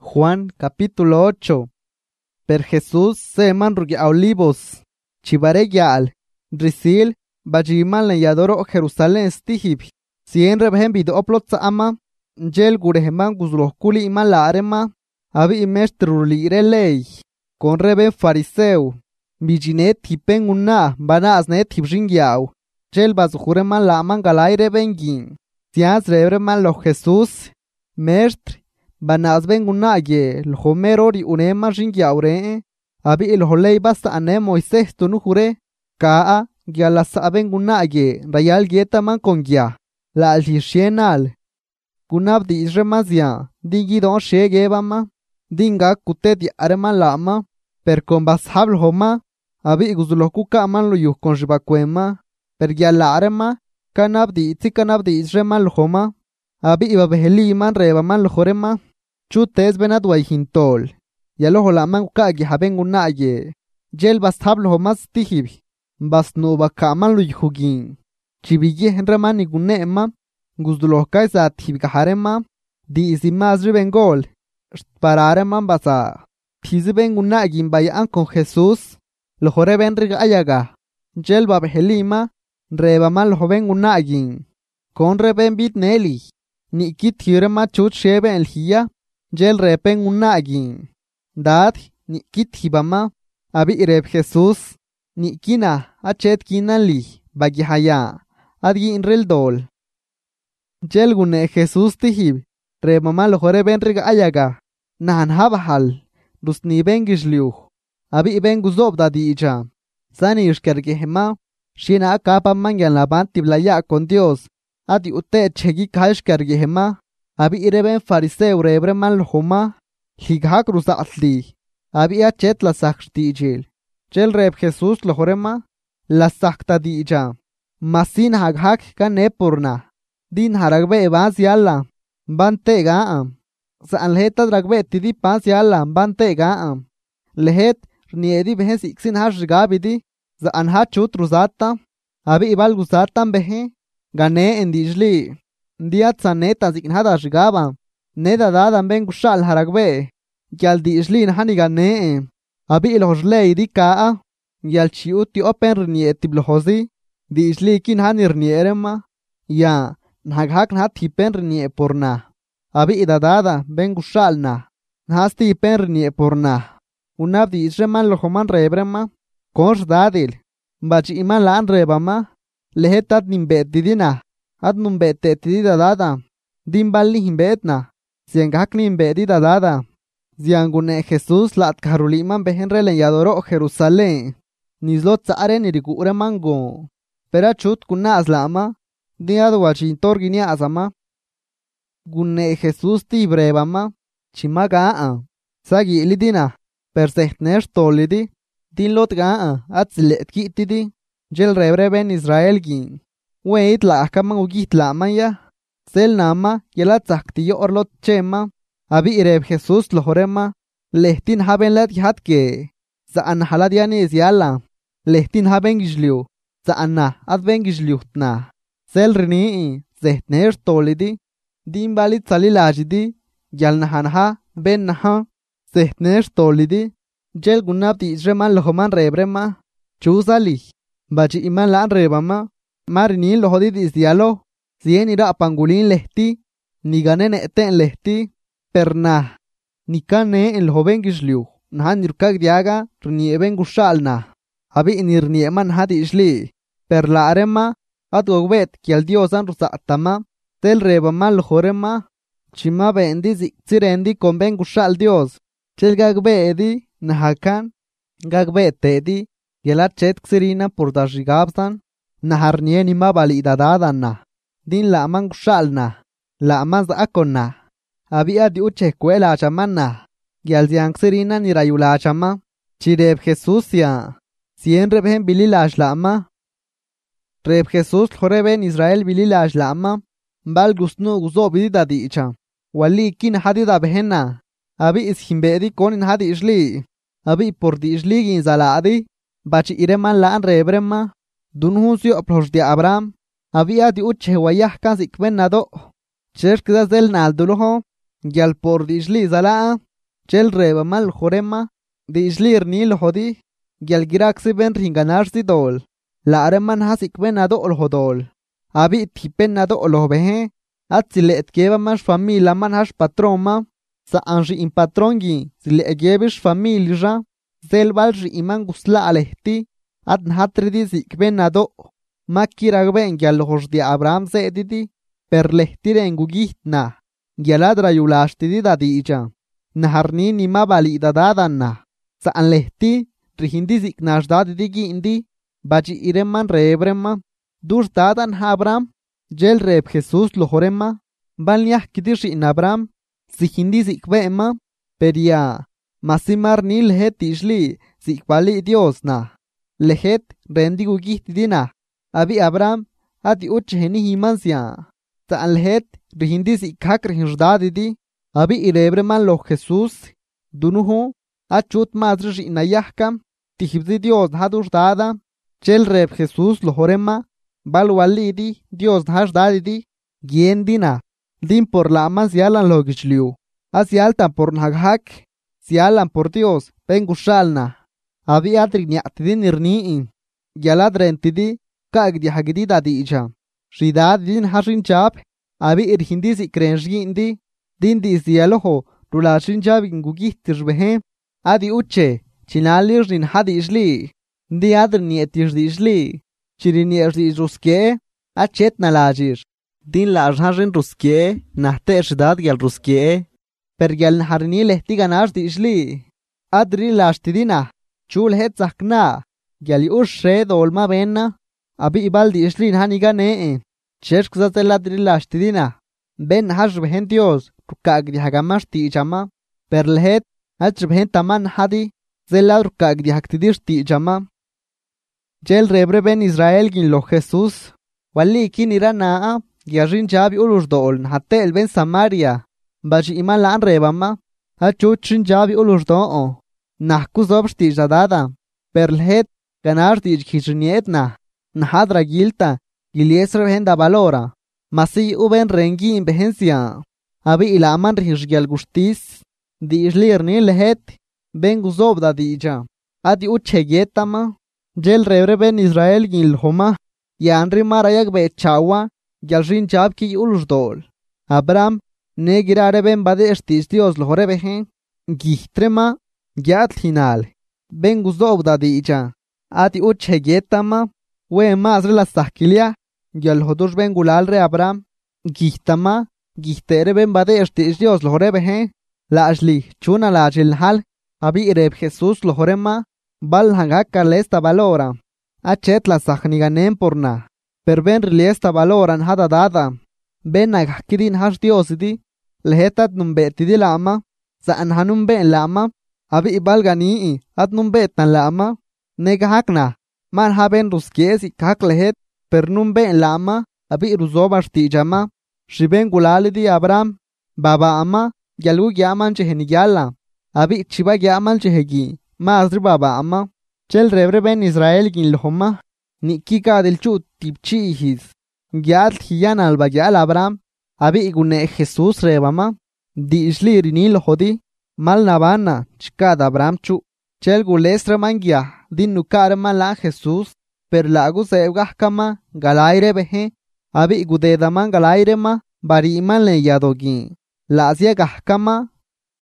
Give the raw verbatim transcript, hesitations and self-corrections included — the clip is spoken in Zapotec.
Juan capítulo ocho. Per Jesús seman rugi olivos. Chibare yal. Risil. Bajiman le yadoro Jerusalén stihib. Sien rebhen bido oplot sa ama. Jel gureheman guzlos kuli iman la arema. Abi imestruli reley. Con reben fariseu. Bijinet hipen una. Banas net hibjingiau. Jel bazujureman la aman galay rebengin. Sians rebreman lo Jesús. Mestre. Banas ben unaye, el homero ri unema ringiaure, abi el holei basta ane Moisés tunujure, kaa, gia la saben unaye, rayal gieta man con gia, la alhishienal. Kunab di isremazia, dingi don shege bama, dinga kutet arema lama, per con bashab homa, abi guzlokuka man lo yu con jibakwema, per gia la arema, kanab di itikanab di isremal homa, abi iba beheli man reba man lo jorema. Chutes benad wayhintol. Yalo laman kagi haben unaye. Jel bas hablo mas tihib. Bas no bakaman lu yhugin. Chibigi henraman igunema. Guzdulo kaisa tibikaharema. Di isimaz ribengol. Parareman basa. Tiziben unagin bayan con Jesús. Lo joreben rigayaga. Jel babhelima. Rebaman lo joven unagin. Con reben bit neli. Ni kit hirema chut shebe el hiya. Jel repen unagin. Dad, ni kit hibama. Abi ireb Jesús. Ni kina, achet kina li. Bagihaya. Adi inrel dol. Jel gune Jesús tihib. Rebama lo jore ben riga ayaga. Nahan habahal. Rusni ben gishliuh. Abi ben guzob dadi ija. Sani ishkergehema. Shina akapa mangan laban tiblaya con Dios. Adi ute chegi kaishkergehema. Abi ireben fariseu rebreman lhoma, higha cruza atli. Abi achet la sakhti jil. Jel reb Jesús lohorema, la sakhta di ija. Masin haghak ka nepurna. Din haragbe evans yalla, bante gaam. Saan leheta dragbe tidi pas yalla, bante gaam. Lehet, niedi behen siksin hash gabidi, za anha chut ruzata. Abi ibal guzatan behe, gane endijli. Dia tsaneta zikinhada shigaba. Neda dadan ben gushal haragbe. Yal di islin haniga ne. Abi ilhojlei di kaa. Yal chiuti open rnieti blohozi. Di isli kin hanir nierema. Ya, nhaghak nhat hipen rnie porna. Abi idadada ben gushal na. Nhasti hipen rnie porna. Unab di isreman lohoman rebrema. Konsh dadil. Bachi iman laan rebama. Lehetat nimbet didina. Ad num bete tidida dada. Dimbali himbetna. Ziangakni himbetida dada. Ziangune Jesús lat karuliman behenre lenyadoro Jerusalén. Nizlot saare nirigure mango. Pera chut kuna aslama. Diado wachintor ginia asama. Gune Jesús tibrebama. Chimagaa. Sagi ilidina. Persehtnesh tolidi. Dinlot gaa. Atzlet kitidi. Jel rebreben Israel gin. Wait la akaman ugit la maya. Sel nama yela tzaktiyo orlot chema. Abi ireb Jesús lohorema. Lehtin haben let yhatke. Zaan haladiani is yala. Lehtin haben gishliu. Zaanna adven gishliutna. Sel rini zehtner tolidi. Din balit salilajidi. Yalnahanha ben naha. Zehtner tolidi. Jel gunab di isreman lohoman rebrema. Chusali. Bachi iman laan rebama. Marinil lo jodid isdialo, sien ira apangulin lehti, ni ganen eten lehti, perna, ni kane en lo joven gishliu, nahan nirkag diaga, rnieben gushalna, abi nirnieman hadi ishli, per la arema, at gogbet ki al diosan rusatama, tel rebama lo jorema, chima bendi zirendi con ben gushal dios, chel gagbe edi, nahakan, gagbe tedi, gelat chet xirina por dashigabsan, Naharnie ni ma validadadana. Din la man gushalna. La man zakonna. Había di uche kuela chamana. Gyal ziang serina ni rayula chama. Chireb Jesús ya. Cien rebhen bililash lama. Reb Jesús joreben Israel bililash lama. Bal gusnu guzo bidida dicha. Wali kin hadida behena. Abi is himbedi konin hadi ishli. Abi por di ishli gin zaladi. Bachi ireman laan rebrema. Dunhusio aplos de Abraham. Había di uche wayah kan sikben nado. Cherk del nalduluho. Gyal por di ishli zala. Chel reba mal jorema, di islir ni lhodi, gyal giraksi ben ringanarsi dol. La areman hasik ben ado olhodol. Abi tipen ado olhobehe, at sile etkeba mas famila man hash patroma, sa anji in patrongi, sile egebish familja, zelbalji iman gusla alehti, at nhatridi sikben ado, makiragben gyal hosdi Abraham zedidi, per lehtire ngugitna, gyaladra yulashtidi dadija. Naharni nima bali dadadanna, sa an lehti, rihindi ziknash digi indi, baji ireman rebrema, dus dadan Abraham, jel reb Jesus lohorema, balniah kidishi in Abraham, si hindi zikbema, peria, masimar ni lehet ishli, zikbali Dios na, lehet rendi gugitidina, abi Abraham, ati uchheni himansya, sa an lehet rihindi zikhak rihinshdadidi, abi irebreman lo Jesus, dunuhu, achut madrish inayahkam, tihibdi Dios hadush dada, chel reb Jesus lohorema, bal walidi, Dios hash dadidi, gien dina, din por la aman sialan logichliu, asialtan por naghak, sialan por Dios, pengushalna, abi atrik niatidin irniin, gyaladrentidi, kaagdi hagidi dadija, shidad din hashin chap, abi irhindi si krenshindi, din di sialoho, rulashin chap ingugihtirbehe, adi uche, chinalir rin hadi ishli, di adr nietir di ishli, chirinier di ruske, achet nalajir, din la arharin ruske, nahte eshidad gyal ruske, per gyal naharini lehti ganash di ishli, adri lashtidina, chul het zakna, gyali ushe dolma benna, abi ibal di ishli nhaniga nee, cheshk zateladri lashtidina, ben hash behen Dios, rukagdi hagamash ti chama, per lehet, ach behen taman hadi, zelad rukagdi haktidish ti chama. Jel rebre ben Israel gin lo Jesus, wali kin ira naa, gyajin jabi ulus dool, hatte el ben Samaria, baji iman laan rebama, hachuchin jabi ulus doo, nahku zobsh ti jadada, per lehet, ganar ti jkishnietna, nahadra gilta, giliesre behen da valora, masi uben rengi in behencia, abi ilaman rihishgyal gustis, di ishlir ni lehet, ben guzobda di ija, adi uchegietama, jel rebre ben Israel gin lhoma, yanri marayak be chawa, gyalrin chab ki ulus dol. Abraham, ne girare ben bade estis Dios lohore behen, gihtrema, gyat hinal, ben guzobda di ija, adi uchegietama, we mazre la sahkilia, gyal hodush ben gulalre Abraham, gihtama, gihtere ben bade estis Dios lohore behen, la ashli, chuna la ajil hal, abi ireb Jesus lohorema, bal hangaka lesta valora, achet la sahniganem porna, per ben riliesta valoran hada dada, ben nagakidin hash Diosidi, lehetat numbetidi lama, sa anhanum ben lama, abi ibal ganii, at numbetan lama, negahakna, man haben ruskies ikak lehet, per num ben lama, abi ruzobash tijama, shiben gulalidi Abraham, baba ama, gyalu gyaman chehenigyala, abi chiba gyaman chehegi, maazri baba ama, chel rebre ben Israel gin lhoma, nikika del chut tipchi his, gyal hiyan alba gyal Abraham, abi igune Jesus rebama, di ishli rini lhodi, mal nabana, chikad Abraham chu, chel gulestre mangia, din nukarma la Jesus, per lagu sevgah kama, galaire behe, abi igudedaman galaire ma, bari iman le yadogi, la asia gahkama,